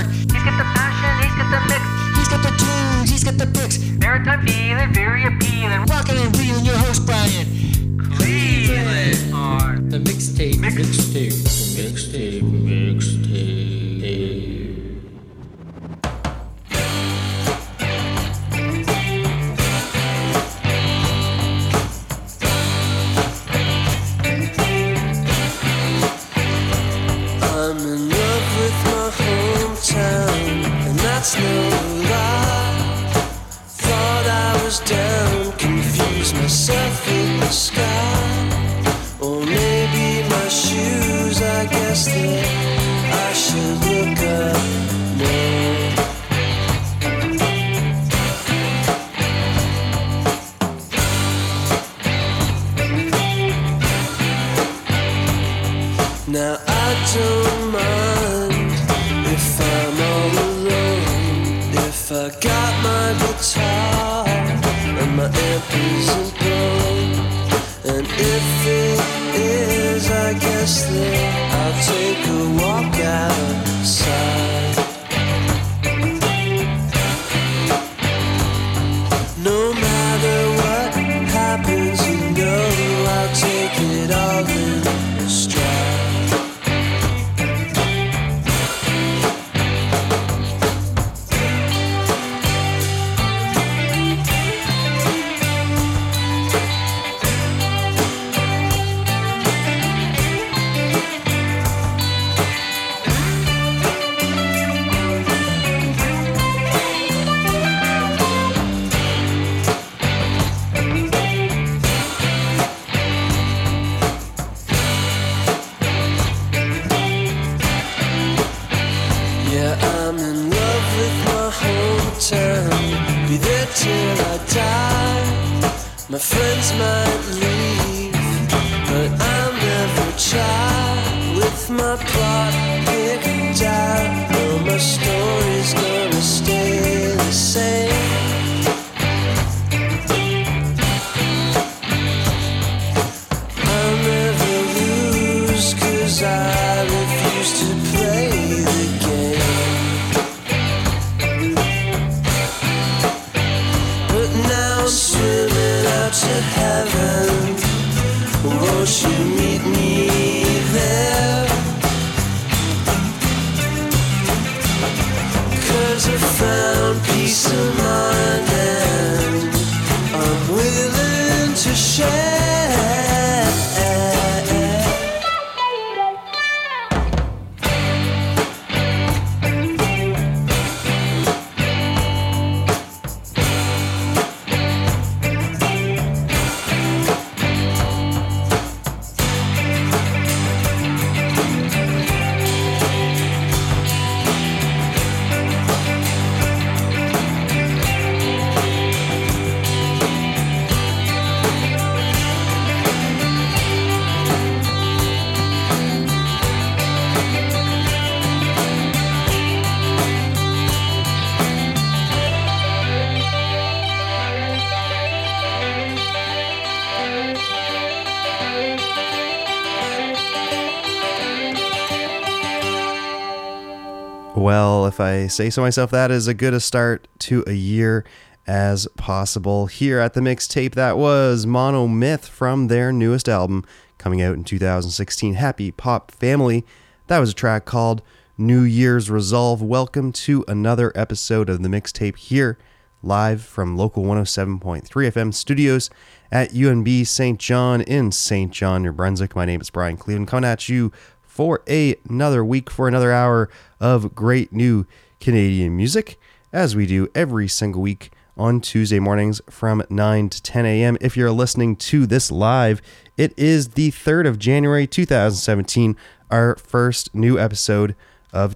heart. He's got the passion, he's got the mix. He's got the tunes, he's got the picks. Maritime feeling, very appealing. Rockin' and reeling, your host Brian. Cleveland on The mixtape. I'm in love with my hometown, and that's no lie. Thought I was down, confused myself with the sky. Or maybe my shoes, I guess that I should look up more. Now I don't mind if I'm all alone, if I got my guitar and my amp isn't blown. And if it is, I guess that I'll take a walk outside. No matter what happens, you know I'll take it all in stride. Yeah, I'm in love with my hometown. Be there till I die. My friends might leave, but I'll never try. With my plot picked out, no, my story's gonna stay the same. I'll never lose, 'cause I refuse to play the game. But now I'm swimming out to heaven. Won't you meet me there? 'Cause I found peace of mind and I'm willing to share. Well, if I say so myself, that is as good a start to a year as possible. Here at the mixtape, that was Monomyth from their newest album coming out in 2016, Happy Pop Family. That was a track called New Year's Resolve. Welcome to another episode of the mixtape here, live from local 107.3 FM studios at UNB St. John in St. John, New Brunswick. My name is Brian Cleveland, coming at you for another week, for another hour of great new Canadian music, as we do every single week on Tuesday mornings from 9 to 10 a.m. If you're listening to this live, it is the 3rd of January 2017, our first new episode of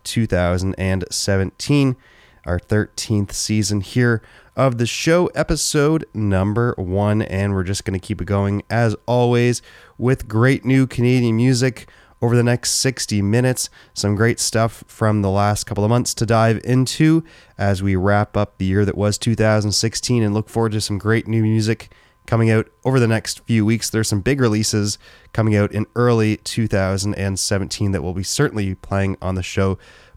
2017, our 13th season here of the show, episode number 1, and we're just going to keep it going as always with great new Canadian music over the next 60 minutes. Some great stuff from the last couple of months to dive into as we wrap up the year that was 2016 and look forward to some great new music coming out over the next few weeks. There's some big releases coming out in early 2017 that we'll be certainly playing on the show.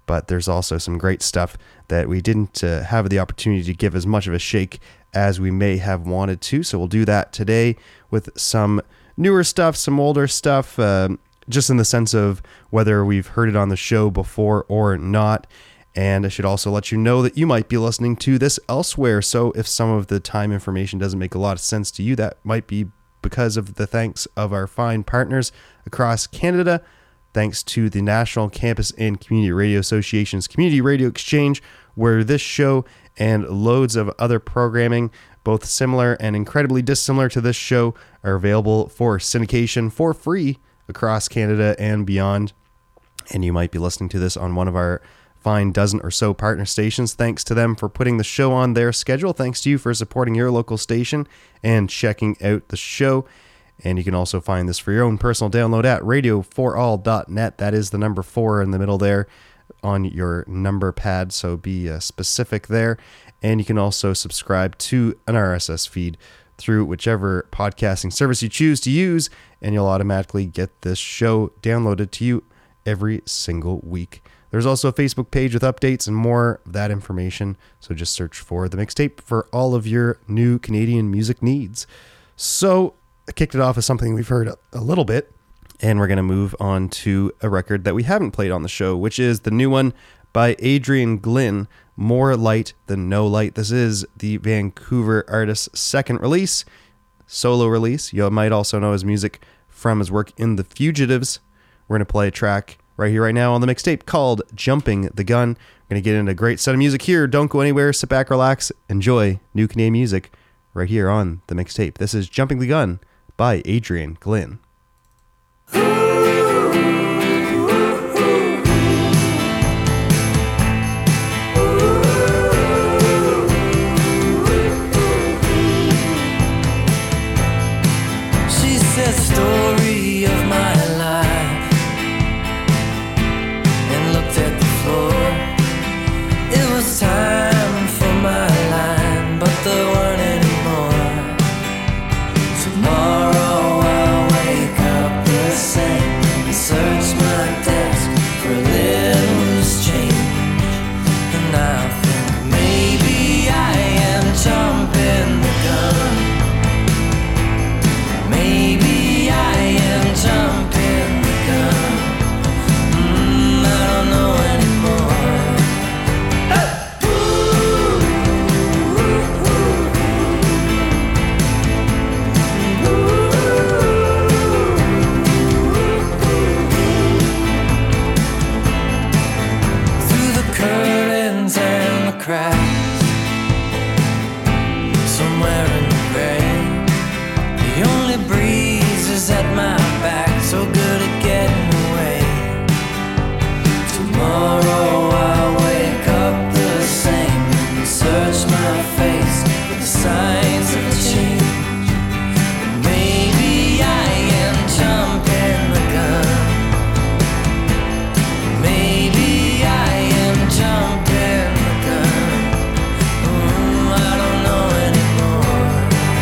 but there's also some great stuff that we didn't have the opportunity to give as much of a shake as we may have wanted to. So we'll do that today with some newer stuff, some older stuff, just in the sense of whether we've heard it on the show before or not. And I should also let you know that you might be listening to this elsewhere. So if some of the time information doesn't make a lot of sense to you, that might be because of the thanks of our fine partners across Canada. Thanks to the National Campus and Community Radio Association's Community Radio Exchange, where this show and loads of other programming, both similar and incredibly dissimilar to this show, are available for syndication for free across Canada and beyond. And you might be listening to this on one of our fine dozen or so partner stations. Thanks to them for putting the show on their schedule. Thanks to you for supporting your local station and checking out the show. And you can also find this for your own personal download at radio4all.net. That is the number 4 in the middle there on your number pad, so be specific there. And you can also subscribe to an RSS feed through whichever podcasting service you choose to use, and you'll automatically get this show downloaded to you every single week. There's also a Facebook page with updates and more of that information, so just search for The Mixtape for all of your new Canadian music needs. So I kicked it off as something we've heard a little bit, and we're going to move on to a record that we haven't played on the show, which is the new one by Adrian Glynn, More Light Than No Light. This is the Vancouver artist's second release, solo release. You might also know his music from his work in The Fugitives. We're going to play a track right here, right now on the mixtape called Jumping the Gun. We're going to get into a great set of music here. Don't go anywhere. Sit back, relax, enjoy new Canadian music right here on the mixtape. This is Jumping the Gun by Adrian Glynn. She said, story of my life, and looked at the floor. It was time for my line, but there weren't anymore. Tomorrow I'll wake up the same and search my desk for a little loose change. And I'll think maybe I am jumping the gun. Maybe I am jumping the gun. I don't know anymore. Through the curtains and the cracks, somewhere in the gray, the only breeze is at my back, so good at getting away. Tomorrow I'll wake up the same and search my face for the signs of change. Maybe I am jumping the gun. Maybe I am jumping the gun. I don't know anymore.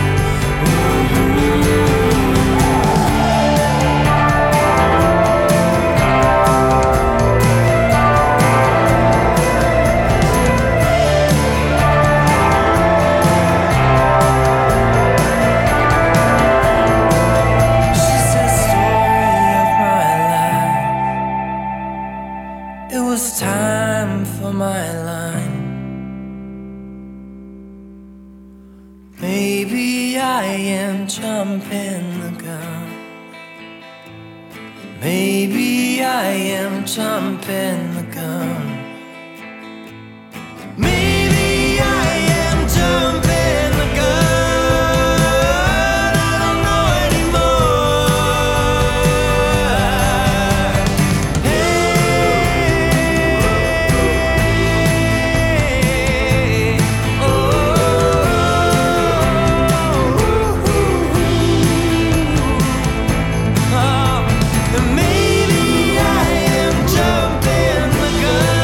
She said, story of my life. It was time for my line. Maybe I am jumping the gun. Maybe I am jumping the gun. Maybe I am jumping the gun. I don't know anymore. Hey, maybe I am jumping the gun.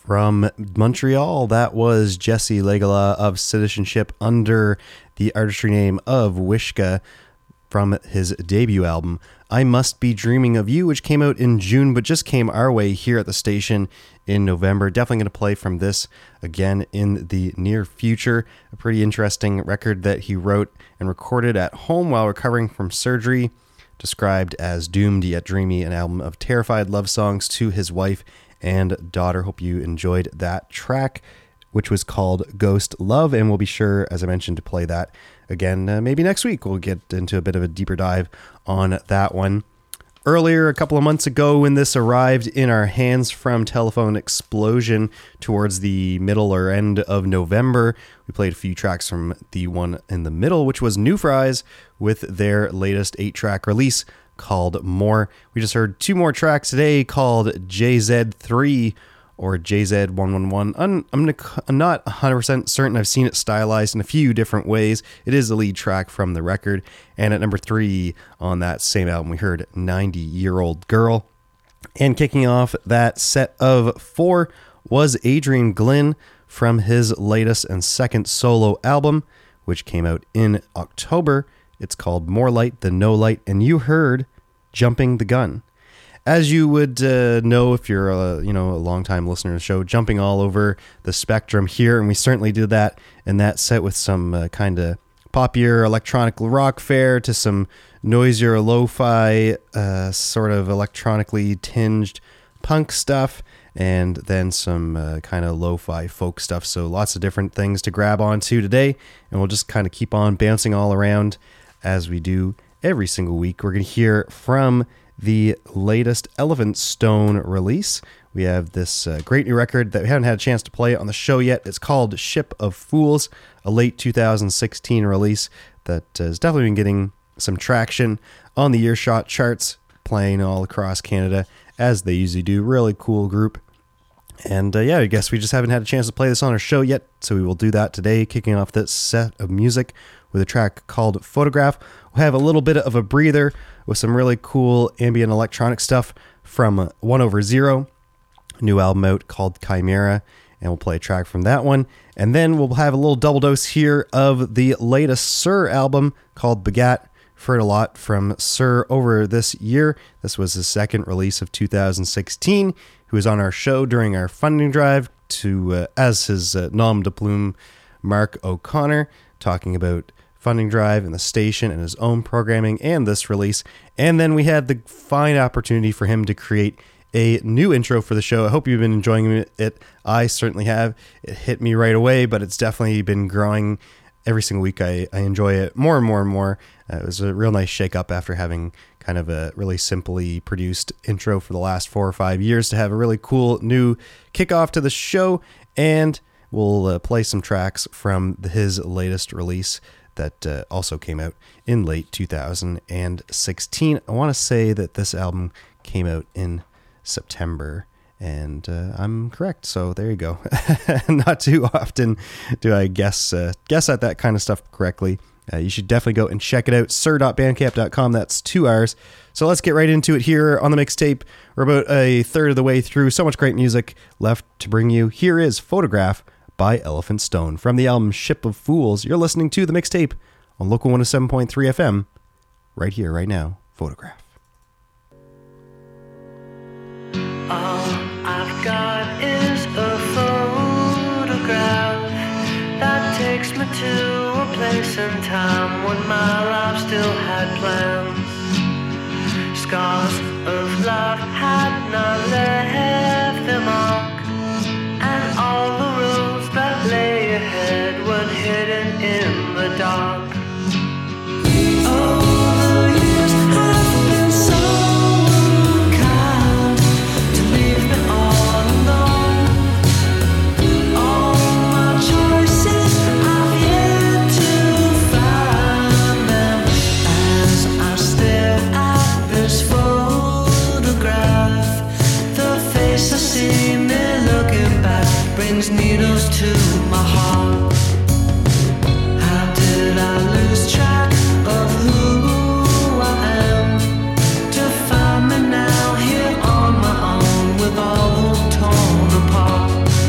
From Montreal, that was Jesse Legala of Citizenship under the artistry name of Wishka from his debut album, I Must Be Dreaming of You, which came out in June, but just came our way here at the station in November. Definitely going to play from this again in the near future. A pretty interesting record that he wrote and recorded at home while recovering from surgery. Described as doomed yet dreamy, an album of terrified love songs to his wife and daughter. Hope you enjoyed that track, which was called Ghost Love, and we'll be sure, as I mentioned, to play that again maybe next week. We'll get into a bit of a deeper dive on that one. Earlier, a couple of months ago, when this arrived in our hands from Telephone Explosion towards the middle or end of November, we played a few tracks from the one in the middle, which was New Fries with their latest 8-track release called More. We just heard 2 more tracks today called JZ3 or JZ111. I'm not 100% certain. I've seen it stylized in a few different ways. It is the lead track from the record. And at number 3 on that same album, we heard 90-Year-Old Girl. And kicking off that set of 4 was Adrian Glynn from his latest and second solo album, which came out in October. It's called More Light Than No Light, and you heard Jumping the Gun. As you would know if you're a longtime listener to the show, jumping all over the spectrum here, and we certainly did that in that set with some kind of poppier electronic rock fare to some noisier lo-fi sort of electronically tinged punk stuff, and then some kind of lo-fi folk stuff. So lots of different things to grab onto today, and we'll just kind of keep on bouncing all around as we do every single week. We're going to hear from the latest Elephant Stone release. We have this great new record that we haven't had a chance to play on the show yet. It's called Ship of Fools, a late 2016 release that has definitely been getting some traction on the Earshot charts, playing all across Canada, as they usually do. Really cool group. And I guess we just haven't had a chance to play this on our show yet, so we will do that today, kicking off this set of music with a track called Photograph. We'll have a little bit of a breather with some really cool ambient electronic stuff from 1/0, a new album out called Chimera, and we'll play a track from that one. And then we'll have a little double dose here of the latest Sir album called Begat. I've heard a lot from Sir over this year. This was his second release of 2016. He was on our show during our funding drive to as his nom de plume, Mark O'Connor, talking about funding drive and the station and his own programming and this release. And then we had the fine opportunity for him to create a new intro for the show. I hope you've been enjoying it. I certainly have. It hit me right away, but it's definitely been growing every single week. I enjoy it more and more and more. It was a real nice shake up after having kind of a really simply produced intro for the last 4 or 5 years to have a really cool new kickoff to the show. And we'll play some tracks from his latest release that also came out in late 2016. I want to say that this album came out in September, and I'm correct. So there you go. Not too often do I guess at that kind of stuff correctly. You should definitely go and check it out. sir.bandcamp.com. That's 2 hours. So let's get right into it here on the mixtape. We're about a third of the way through. So much great music left to bring you. Here is Photograph by Elephant Stone from the album Ship of Fools. You're listening to the mixtape on Local 107.3 FM right here, right now. Photograph. All I've got is a photograph that takes me to a place and time when my life still had plans. Scars of love had not left their mark, and all the roads that lay ahead were hidden in the dark. Needles to my heart. How did I lose track of who I am to find me now here on my own with all torn apart?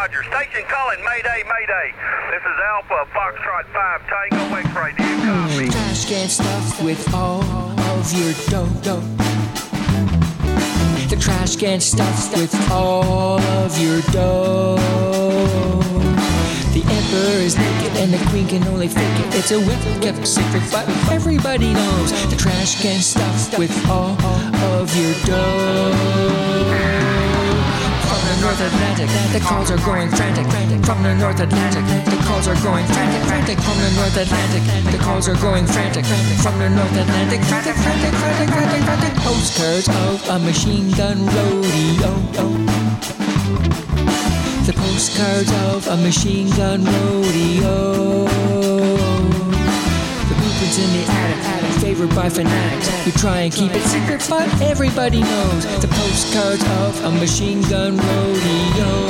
Roger. Station calling. Mayday, mayday. This is Alpha Foxtrot 5 Tango X-ray. Do you copy? Trash can stuffed with all of your dough. The trash can stuffed with all of your dough. The emperor is naked and the queen can only fake it. It's a well-kept secret, but everybody knows. The trash can stuffed with all of your dough. From the North Atlantic, the calls are going frantic. From the North Atlantic, the calls are going frantic. From the North Atlantic, the calls are going frantic. From the North Atlantic, frantic. Postcards of a machine gun rodeo. The postcards of a machine gun rodeo. The blueprints in the attic, favored by fanatics who try and keep it secret, but everybody knows. The postcards of a machine gun rodeo.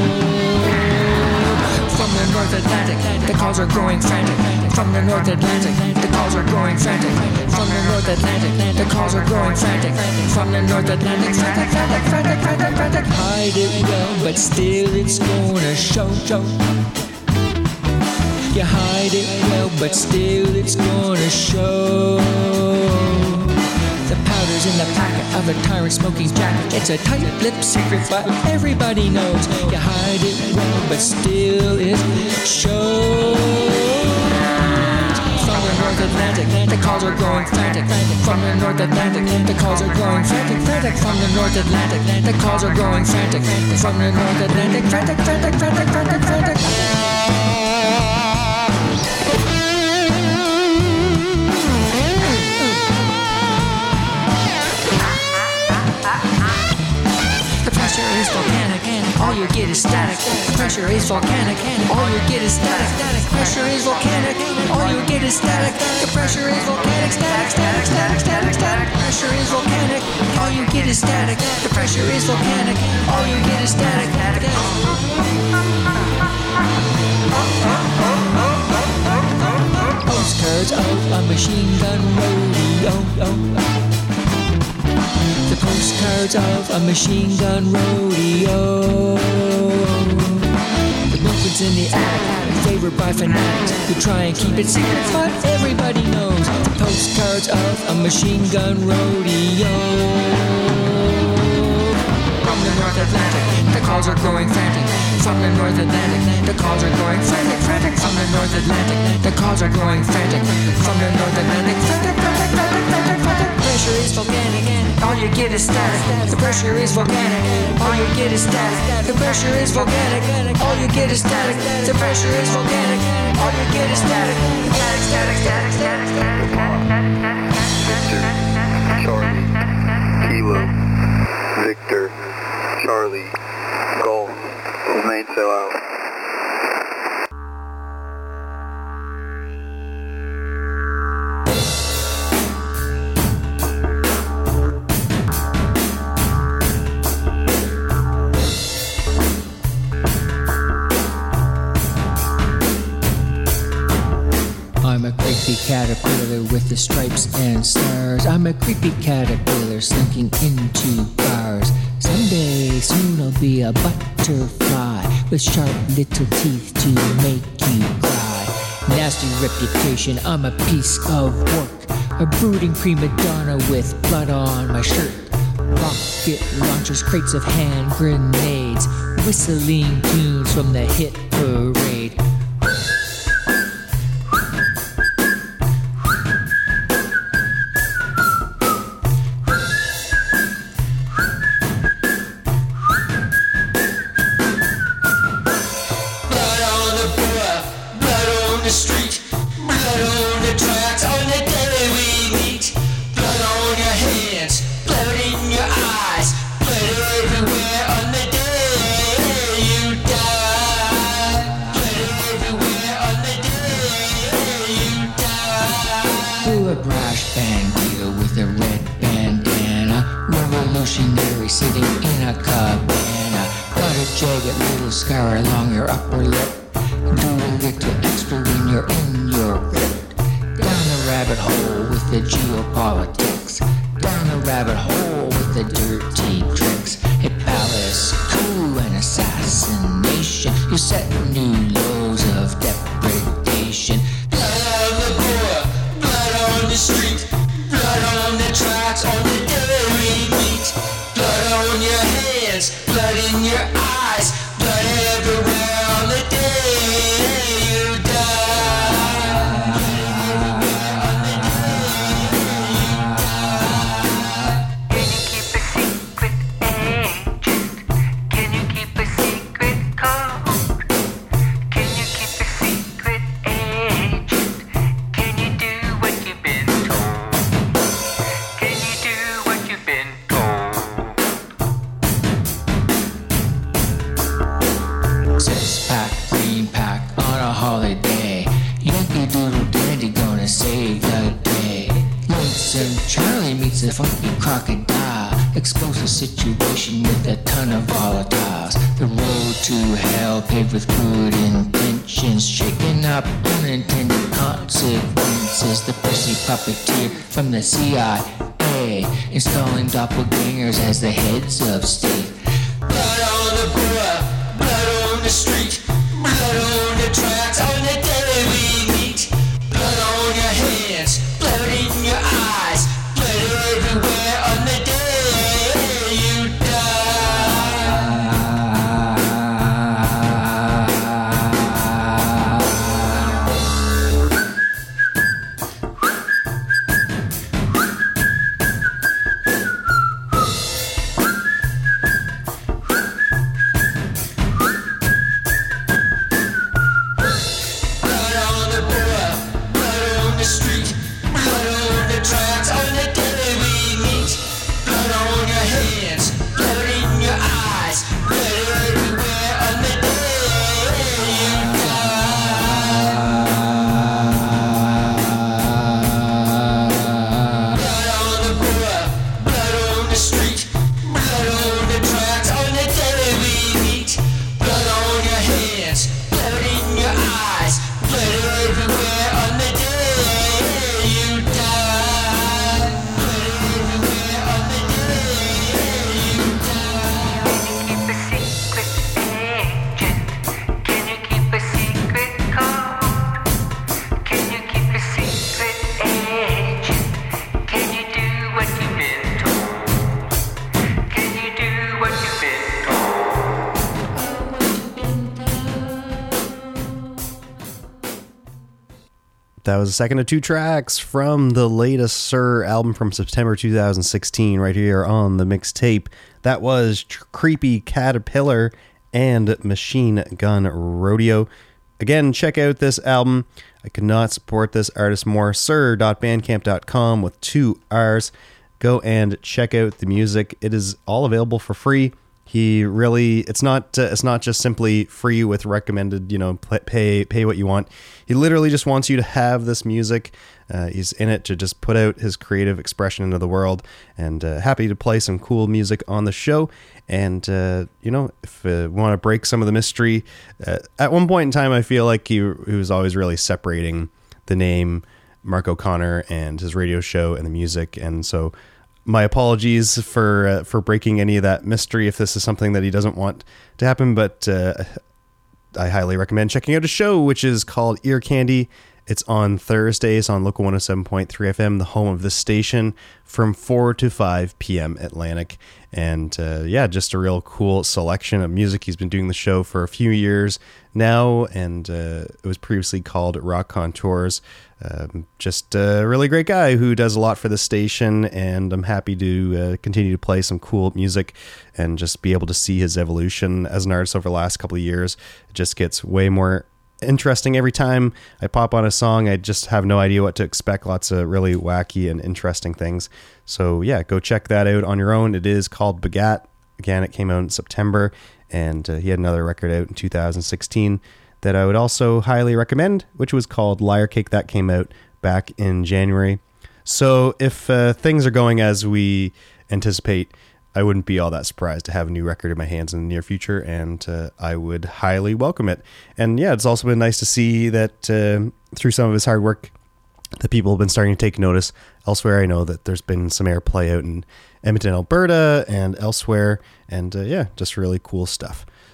From the North Atlantic, the calls are going frantic. From the North Atlantic, the calls are going frantic. From the North Atlantic, the calls are going frantic. From the North Atlantic, frantic. Hide it well, but still it's gonna show. You hide it well, but still it's gonna show. The powder's in the pocket of the tyrant smoking jacket. It's a tight-lipped secret, but everybody knows. You hide it well, but still it shows. From the North Atlantic, the calls are going frantic. From the North Atlantic, the calls are going frantic. From the North Atlantic, the calls are going frantic. From the North Atlantic, frantic. The pressure is volcanic, all you get is static. The pressure is volcanic, all you get is static. Pressure is volcanic, all you get is static. The pressure is volcanic, static. Pressure is volcanic, all you get is static. The pressure is volcanic, all you get is static. Postcards of a machine gun rodeo. The postcards of a machine gun rodeo. The movements in the attic, favored by fanatics who try and keep it secret, but everybody knows. The postcards of a machine gun rodeo. From the North Atlantic, the calls are going frantic. From the North Atlantic, the calls are going frantic. From the North Atlantic, the calls are going frantic. From the North Atlantic, frantic. Pressure is volcanic, all you get is static. The pressure is volcanic, all you get is static. The pressure is volcanic, all you get is static. The pressure is volcanic, all you get is static. Static. Victor, Charlie, Golf, remain so out. I'm a creepy caterpillar with the stripes and stars. I'm a creepy caterpillar slinking into bars. Someday soon I'll be a butterfly with sharp little teeth to make you cry. Nasty reputation, I'm a piece of work. A brooding prima donna with blood on my shirt. Rocket launchers, crates of hand grenades, whistling tunes from the hit parade. The street, blood on the tracks, on the day we meet. Blood on your hands, blood in your eyes, blood everywhere on the day you die. Blood everywhere on the day you die. To a brash band deal with a red bandana, revolutionary sitting in a cabana. Got a jagged little scar along your upper lip. Don't get too extra when you're in your grip. Down the rabbit hole with the geopolitics. Down the rabbit hole with the dirty tricks. A palace coup and assassination. will set new lows of depredation. Blood on the poor, blood on the street, blood on the tracks, on the dairy meat. Blood on your hands, blood in your eyes, blood everywhere on the day you die. Blood everywhere on the day you die. Can you keep a secret, agent? Can you keep a secret code? Can you keep a secret, agent? Can you do what you've been told? Can you do what you've been told? Six-pack, green-pack on a holiday. Yankee Doodle Dandy gonna save the day. Lonesome Charlie meets the funky crocodile. Explosive situation with a ton of volatiles. The road to hell paved with good intentions. Shaking up unintended consequences. The pussy puppeteer from the CIA. Installing doppelgangers as the heads of state. Blood on the poor, blood on the street, blood on the tracks, on the dairy meat. Blood on your hands, blood in your eyes, blood everywhere on the day you Blood on the poor, blood on the street, blood on the tracks, on the dairy meat. Blood on your hands, blood in your eyes, blood everywhere on the day you die. Blood on the poor, blood on the street, blood on the tracks, on the dairy meat. Blood on your hands, blood in your eyes, blood everywhere on the day you die. Blood everywhere on the day you die. Can you keep a secret, agent? Can you keep a secret code? Can you keep a secret, agent? Can you do what you've been told? Can you do what you've been told? That was a second of two tracks from the latest Sir album from September 2016 right here on the mixtape. That was Creepy Caterpillar and Machine Gun Rodeo. Again, check out this album. I could not support this artist more. Sir.bandcamp.com with 2 R's. Go and check out the music. It is all available for free. He really, it's not just simply free with recommended, pay what you want. He literally just wants you to have this music. He's in it to just put out his creative expression into the world, and happy to play some cool music on the show. And, if we want to break some of the mystery, at one point in time, I feel like he was always really separating the name Mark O'Connor and his radio show and the music. And so my apologies for breaking any of that mystery if this is something that he doesn't want to happen, but I highly recommend checking out a show which is called Ear Candy. It's on Thursdays on Local 107.3 FM, the home of this station, from 4 to 5 p.m. Atlantic. And just a real cool selection of music. He's been doing the show for a few years now, and it was previously called Rock Contours. Just a really great guy who does a lot for the station, and I'm happy to continue to play some cool music and just be able to see his evolution as an artist over the last couple of years. It just gets way more interesting every time I pop on a song. I just have no idea what to expect. Lots of really wacky and interesting things. So yeah, go check that out on your own. It is called Bagat. Again, it came out in September, and he had another record out in 2016 that I would also highly recommend, which was called Liar Cake. That came out back in January. So if things are going as we anticipate, I wouldn't be all that surprised to have a new record in my hands in the near future, and I would highly welcome it. And yeah, it's also been nice to see that through some of his hard work, the people have been starting to take notice elsewhere. I know that there's been some airplay out in Edmonton, Alberta, and elsewhere, and just really cool stuff.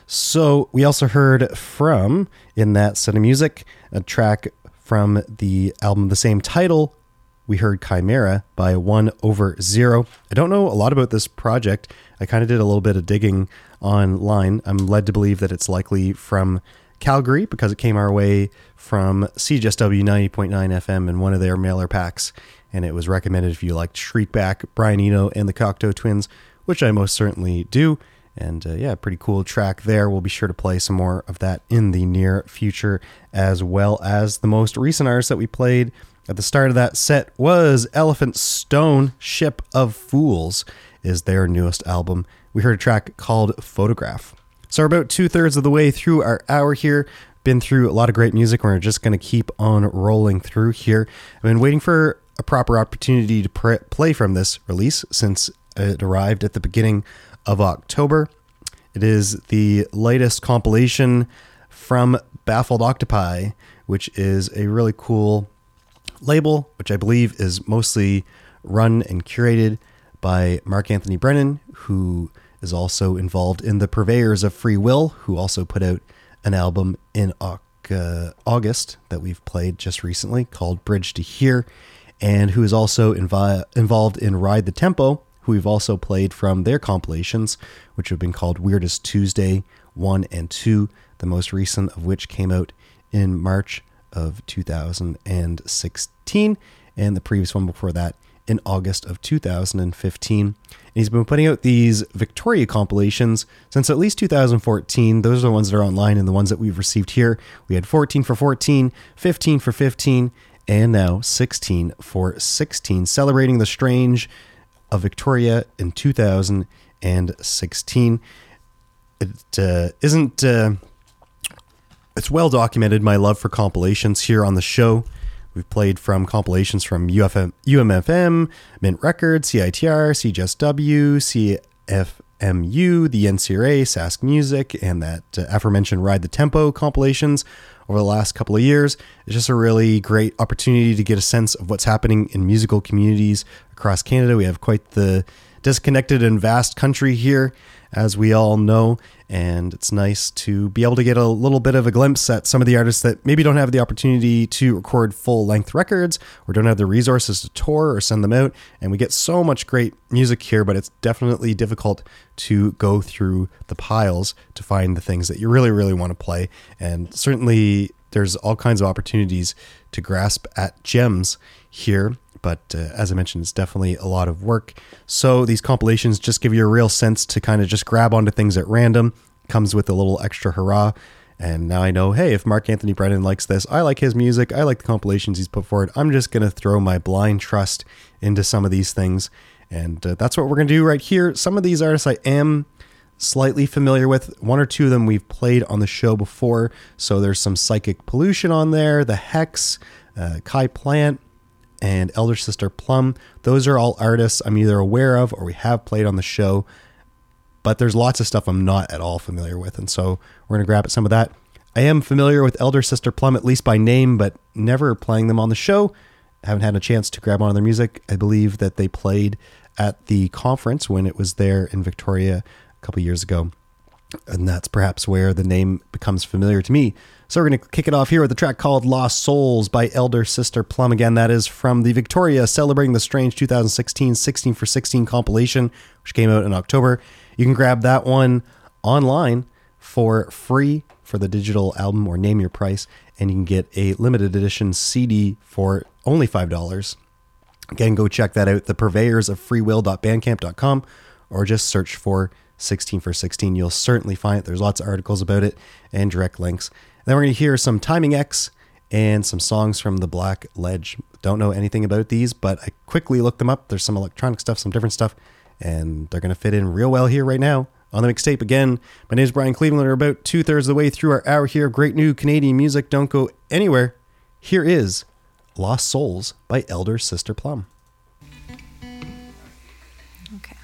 So we also heard from, in that set of music, a track from the album the same title. We heard Chimera by 1/0. I don't know a lot about this project. I kind of did a little bit of digging online. I'm led to believe that it's likely from Calgary because it came our way from CJSW 90.9 FM in one of their mailer packs. And it was recommended if you liked Shriekback, Brian Eno, and the Cocteau Twins, which I most certainly do. And yeah, pretty cool track there. We'll be sure to play some more of that in the near future, as well as the most recent artist that we played at the start of that set was Elephant Stone. Ship of Fools is their newest album. We heard a track called Photograph. So we're about 2/3 of the way through our hour here. Been through a lot of great music. We're just going to keep on rolling through here. I've been waiting for a proper opportunity to play from this release since it arrived at the beginning of October. It is the latest compilation from Baffled Octopi, which is a really cool label, which I believe is mostly run and curated by Mark Anthony Brennan, who is also involved in the Purveyors of Free Will, who also put out an album in August that we've played just recently called Bridge to Here, and who is also involved in Ride the Tempo, who we've also played from their compilations, which have been called Weirdest Tuesday 1 and 2, the most recent of which came out in March of 2016, and the previous one before that in August of 2015. And he's been putting out these Victoria compilations since at least 2014. Those are the ones that are online and the ones that we've received here. We had 14 for 14, 15 for 15, and now 16 for 16, celebrating the strange of Victoria in 2016. It's well documented, my love for compilations here on the show. We've played from compilations from UMFM, Mint Records, CITR, CJSW, CFMU, the NCRA, Sask Music, and that aforementioned Ride the Tempo compilations over the last couple of years. It's just a really great opportunity to get a sense of what's happening in musical communities across Canada. We have quite the disconnected and vast country here, as we all know, and it's nice to be able to get a little bit of a glimpse at some of the artists that maybe don't have the opportunity to record full-length records or don't have the resources to tour or send them out. And we get so much great music here, but it's definitely difficult to go through the piles to find the things that you really, really want to play. And certainly there's all kinds of opportunities to grasp at gems here. But as I mentioned, it's definitely a lot of work. So these compilations just give you a real sense to kind of just grab onto things at random. Comes with a little extra hurrah. And now I know, hey, if Mark Anthony Brennan likes this, I like his music, I like the compilations he's put forward, I'm just going to throw my blind trust into some of these things. And that's what we're going to do right here. Some of these artists I am slightly familiar with. One or two of them we've played on the show before. So there's some Psychic Pollution on there, The Hex, Kai Plant, and Elder Sister Plum. Those are all artists I'm either aware of or we have played on the show, but there's lots of stuff I'm not at all familiar with, and so we're going to grab at some of that. I am familiar with Elder Sister Plum, at least by name, but never playing them on the show. I haven't had a chance to grab on their music. I believe that they played at the conference when it was there in Victoria a couple years ago, and that's perhaps where the name becomes familiar to me. So we're going to kick it off here with a track called Lost Souls by Elder Sister Plum. Again, that is from the Victoria Celebrating the Strange 2016 16 for 16 compilation, which came out in October. You can grab that one online for free for the digital album or name your price, and you can get a limited edition CD for only $5. Again, go check that out, the purveyors of freewill.bandcamp.com, or just search for 16 for 16. You'll certainly find it. There's lots of articles about it and direct links. Then we're going to hear some Timing X and some songs from the Black Ledge. Don't know anything about these, but I quickly looked them up. There's some electronic stuff, some different stuff, and they're going to fit in real well here right now on the mixtape. Again, my name is Brian Cleveland. We're about 2/3 of the way through our hour here. Great new Canadian music. Don't go anywhere. Here is Lost Souls by Elder Sister Plum. Okay.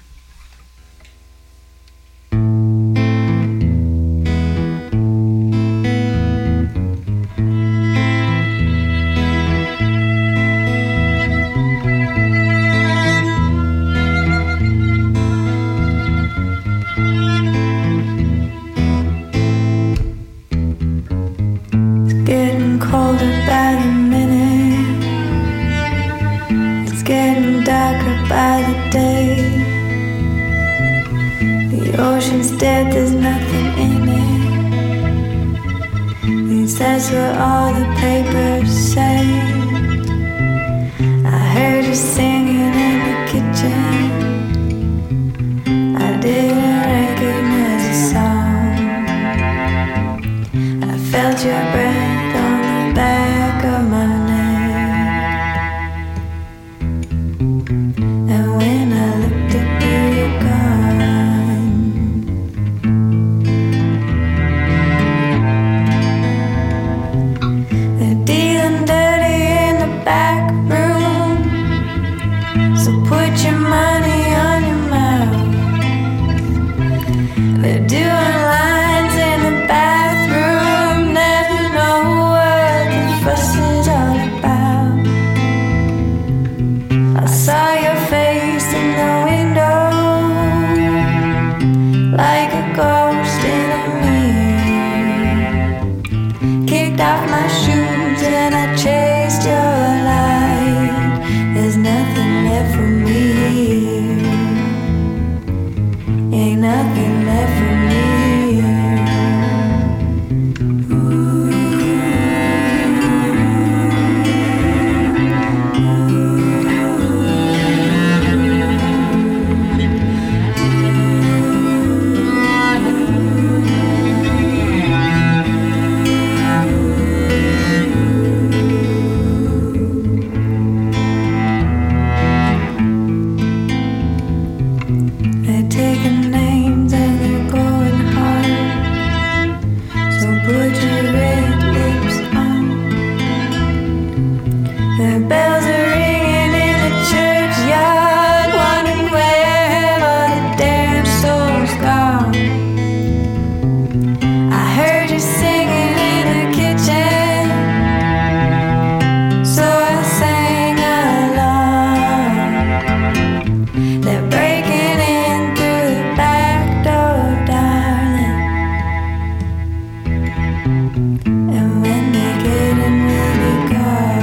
ocean's dead, there's nothing in it. At least that's what all the papers say. I heard you singing in the kitchen. I didn't recognize the song. I felt your breath on the back of my neck. And when I looked at you, you're gone. They're dealing dirty in the back room, so put your money on your mouth. They're doing lines in the bathroom, never know what the fuss is all about. I saw your face in the window, like a ghost in a mirror. Kicked off my shoes and I chased your light. There's nothing left for me here. Ain't nothing left for me here. They're taking names and they're going hard, so put your red lips on. The bells are ringing in the churchyard, wondering where have all the damn souls gone. I heard you singing in the kitchen, so I sang along. They're breaking in through the back door, darling. And when they get in, we'll be gone.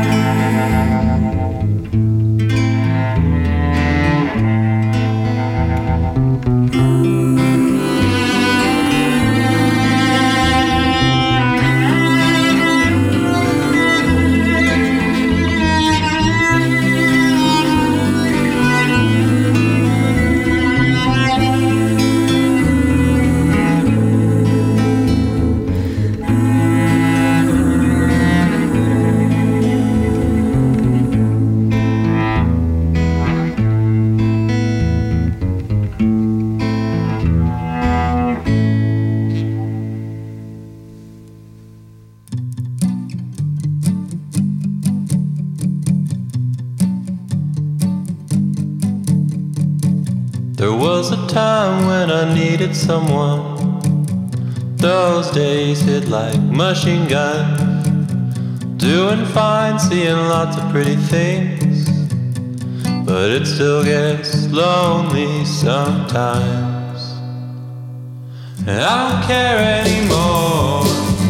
There was a time when I needed someone. Those days hit like machine guns. Doing fine, seeing lots of pretty things, but it still gets lonely sometimes. And I don't care anymore.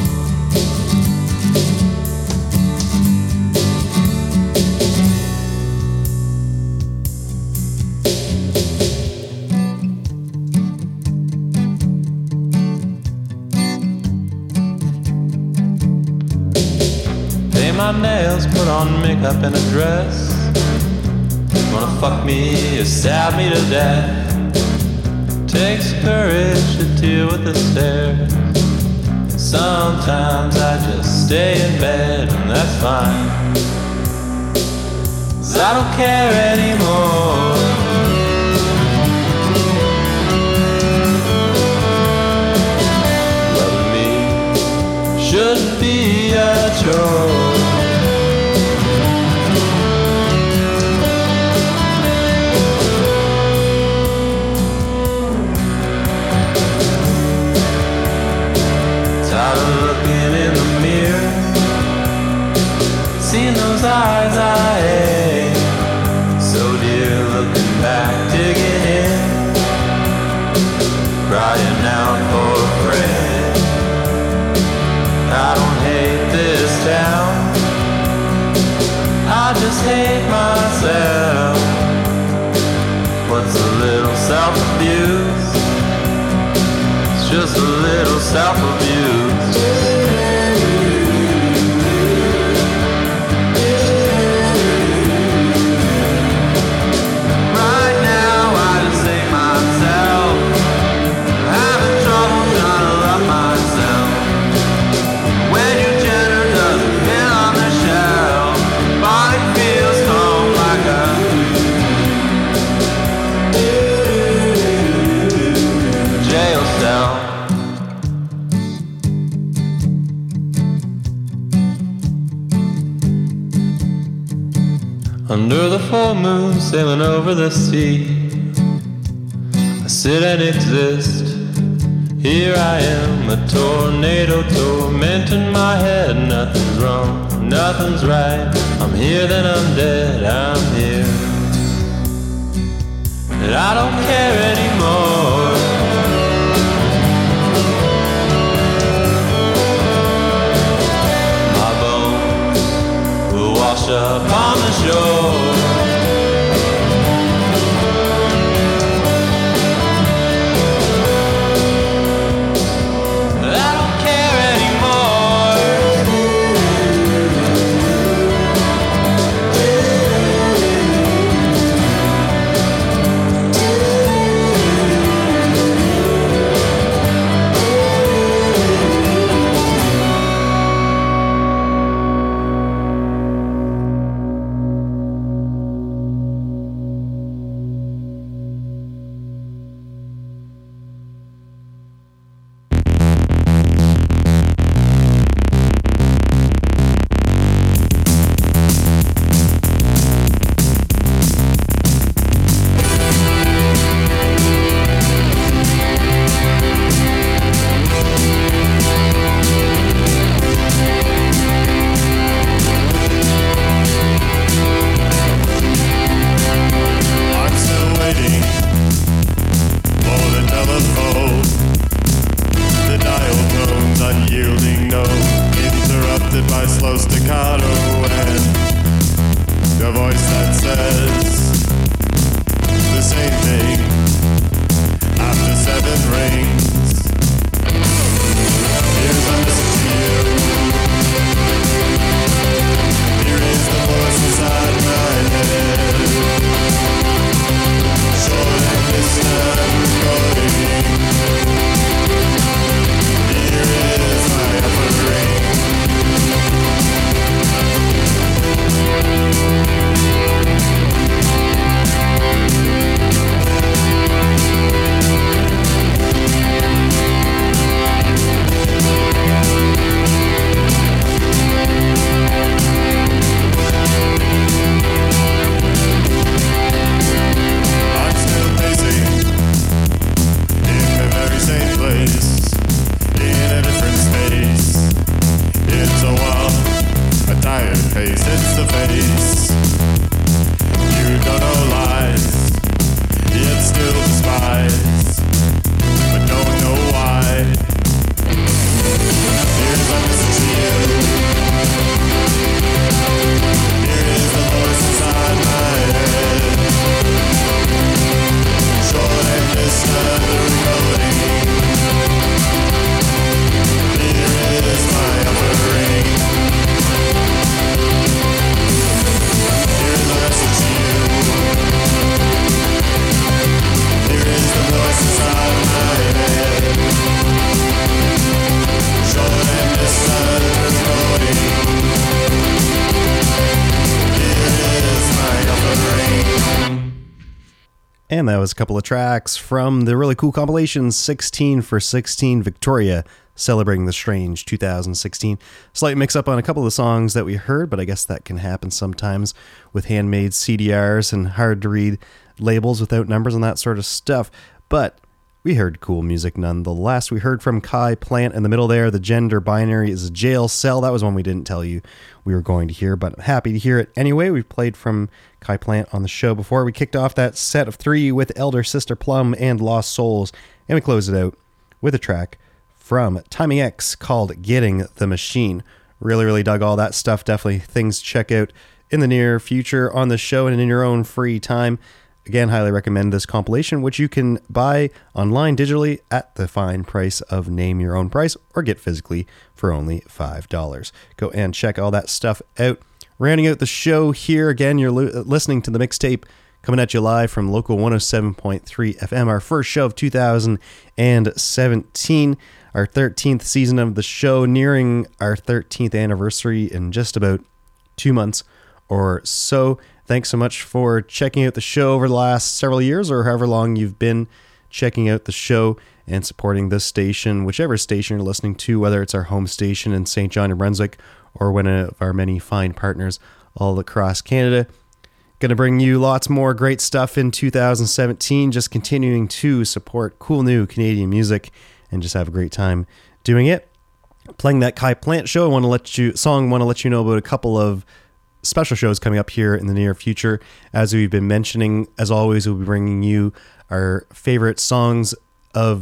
My nails, put on makeup and a dress. Wanna fuck me or stab me to death. Takes courage to deal with the stares. Sometimes I just stay in bed and that's fine, 'cause I don't care anymore. Loving me shouldn't be a chore. Seeing those eyes I hate, so dear, looking back, digging in, crying out for a friend. I don't hate this town, I just hate myself. What's a little self-abuse? it's just a little self-abuse. Right now I just hate myself, having trouble trying to love myself. When your gender doesn't fit on the shelf, body feels home like a jail cell. Under the full moon, sailing over the sea, I sit and exist. Here I am, a tornado tormenting my head. Nothing's wrong, nothing's right. I'm here, then I'm dead, I'm here. And I don't care anymore. My bones will wash up on the shore. I don't care And that was a couple of tracks from the really cool compilation 16 for 16 Victoria, celebrating the strange 2016. Slight mix up on a couple of the songs that we heard, but I guess that can happen sometimes with handmade CDRs and hard to read labels without numbers and that sort of stuff. But we heard cool music nonetheless. We heard from Kai Plant in the middle there. The gender binary is a jail cell. That was one we didn't tell you we were going to hear, but I'm happy to hear it anyway. We've played from Kai Plant on the show before. We kicked off that set of 3 with Elder Sister Plum and Lost Souls, and we closed it out with a track from Timing X called Getting the Machine. Really dug all that stuff. Definitely things to check out in the near future on the show and in your own free time. again, highly recommend this compilation, which you can buy online digitally at the fine price of Name Your Own Price, or get physically for only $5. Go and check all that stuff out. Rounding out the show here, again, you're listening to the mixtape coming at you live from Local 107.3 FM, our first show of 2017, our 13th season of the show, nearing our 13th anniversary in just about 2 months or so. Thanks so much for checking out the show over the last several years, or however long you've been checking out the show and supporting this station, whichever station you're listening to, whether it's our home station in St. John, New Brunswick, or one of our many fine partners all across Canada. Going to bring you lots more great stuff in 2017, just continuing to support cool new Canadian music and just have a great time doing it. Playing that Kai Plant show, I want to let you know about a couple of special shows coming up here in the near future. As we've been mentioning, as always, we'll be bringing you our favorite songs of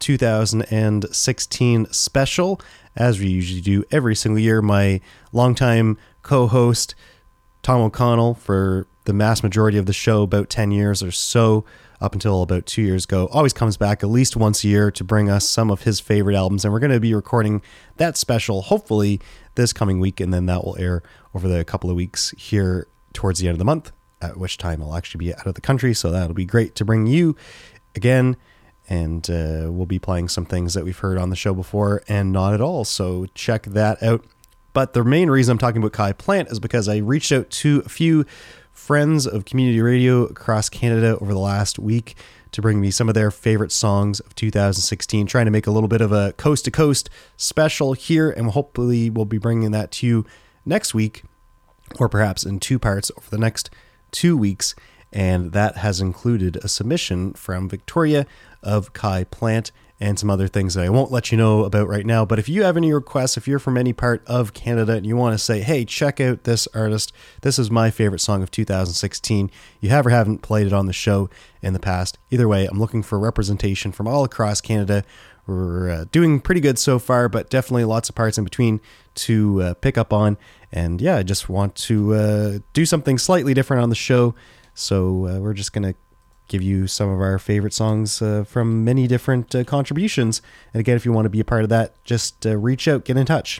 2016 special, as we usually do every single year. My longtime co-host, Tom O'Connell, for the mass majority of the show, about 10 years or so, up until about 2 years ago, always comes back at least once a year to bring us some of his favorite albums. And we're going to be recording that special, hopefully, this coming week, and then that will air over the couple of weeks here towards the end of the month, at which time I'll actually be out of the country. So that'll be great to bring you again. And we'll be playing some things that we've heard on the show before and not at all. So check that out. But the main reason I'm talking about Kai Plant is because I reached out to a few friends of community radio across Canada over the last week to bring me some of their favorite songs of 2016, trying to make a little bit of a coast-to-coast special here, and hopefully we'll be bringing that to you next week, or perhaps in two parts over the next 2 weeks. And that has included a submission from Victoria of Kai Plant and some other things that I won't let you know about right now. But if you have any requests, if you're from any part of Canada and you want to say, hey, check out this artist, this is my favorite song of 2016, you have or haven't played it on the show in the past. Either way, I'm looking for representation from all across Canada. We're doing pretty good so far, but definitely lots of parts in between to pick up on. And yeah, I just want to do something slightly different on the show. So we're just going to give you some of our favorite songs from many different contributions. And again, if you want to be a part of that, just reach out, get in touch.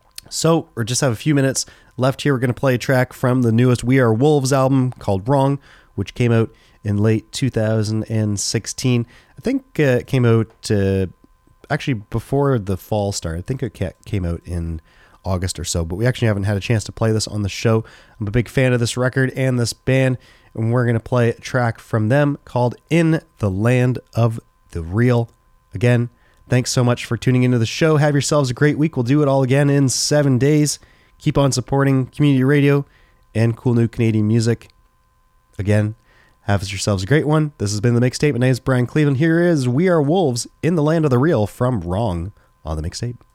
So we just have a few minutes left here. We're going to play a track from the newest We Are Wolves album called Wrong, which came out in late 2016. I think it came out actually before the fall started. I think it came out in August or so, but we actually haven't had a chance to play this on the show. I'm a big fan of this record and this band, and we're going to play a track from them called In the Land of the Real. Again, thanks so much for tuning into the show. Have yourselves a great week. We'll do it all again in 7 days. Keep on supporting community radio and cool new Canadian music. Again, have yourselves a great one. This has been The Mixtape. My name is Brian Cleveland. Here is We Are Wolves, In the Land of the Real from Wrong on The Mixtape.